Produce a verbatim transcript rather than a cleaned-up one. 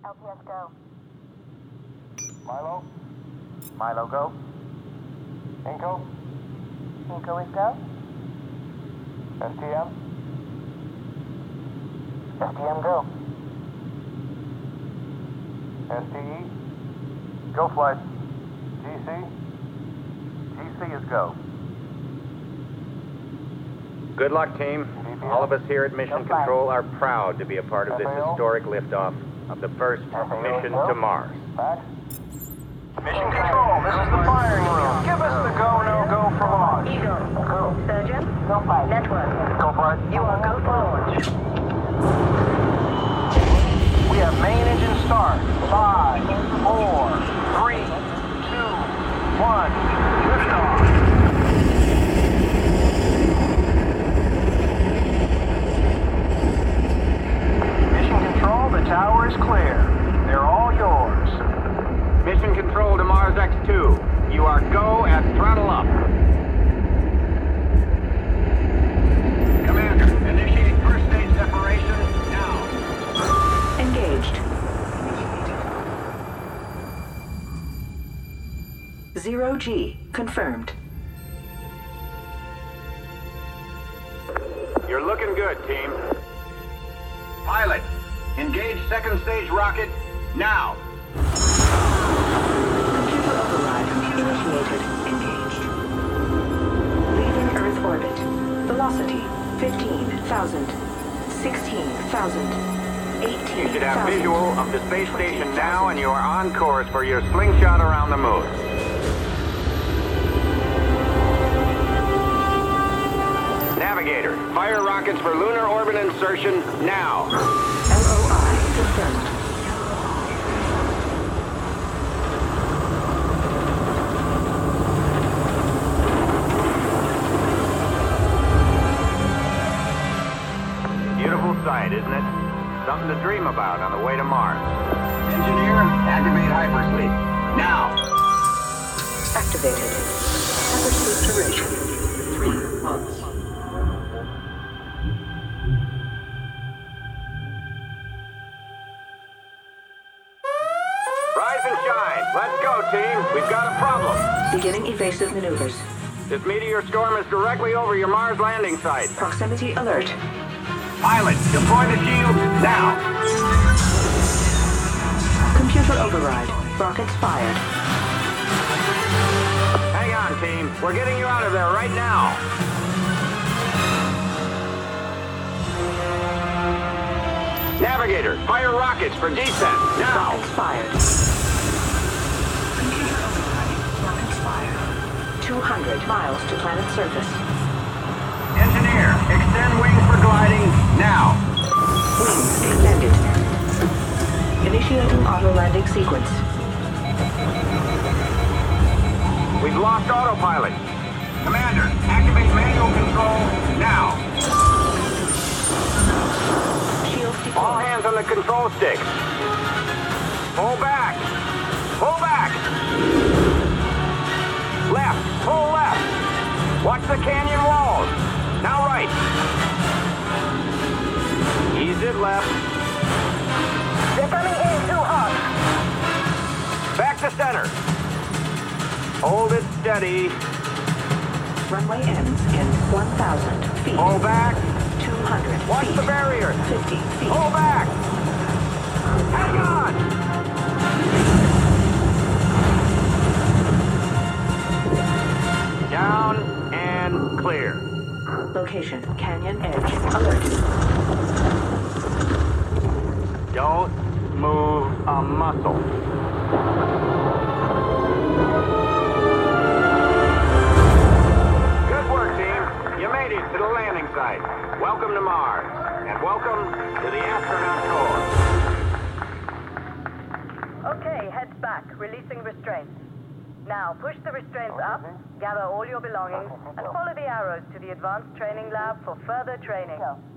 L P S go. Milo? Milo, go. Inco? Inco is go. S T M? S T M go. S T E? Go, flight. G C? G C is go. Good luck, team. All of us here at Mission Control are proud to be a part of this historic liftoff of the first mission to Mars. Back? Mission Control, this is the firing room. Give us the go, no go for launch. Eagle, go. Surgeon, go flight. Network, Go for it. you are go for launch. We have main engine start. Five, four, three, two, one. Liftoff. Mission Control, the tower is clear. They're all yours. Mission Control to Mars X two. You are go at throttle up. Commander, initiate first stage separation now. Engaged. Zero G confirmed. You're looking good, team. Pilot, engage second stage rocket now. Computer override initiated. Engaged. Leaving Earth orbit. Velocity fifteen thousand. sixteen thousand. eighteen thousand. You should have visual of the space station now, and you are on course for your slingshot around the moon. Navigator, fire rockets for lunar orbit insertion now. L O I confirmed. Beautiful sight, isn't it? Something to dream about on the way to Mars. Engineer, activate hypersleep. Now. Activated. Hypersleep duration. Three months. Rise and shine. Let's go, team. We've got a problem. Beginning evasive maneuvers. This meteor storm is directly over your Mars landing site. Proximity alert. Pilot, deploy the shield now. Computer override. Rockets fired. Hang on, team. We're getting you out of there right now. Navigator, fire rockets for descent now. Rockets fired. Computer override. Rockets fired. two hundred miles to planet surface. Engineer, extend wings for gliding now. Wings extended. Initiating auto landing sequence. We've lost autopilot. Commander, activate manual control now. Shields All deployed. hands on the control sticks. Pull back. Pull back. Left. Pull left. Watch the canyon walls. Now right. Ease it left. They're coming in too hot. Back to center. Hold it steady. Runway ends in one thousand feet. Pull back. two hundred Watch feet. the barrier. fifty feet. Pull back. Hang on. Down and clear. Location, Canyon Edge. Alert. Don't move a muscle. Good work, team. You made it to the landing site. Welcome to Mars, and welcome to the astronaut corps. Okay, heads back. Releasing restraints. Now, push the restraints up, gather all your belongings, and follow the arrows to the advanced training lab for further training.